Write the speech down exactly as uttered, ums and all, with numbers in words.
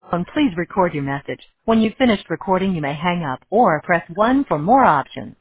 And please record your message. When you've finished recording, you may hang up or press one for more options.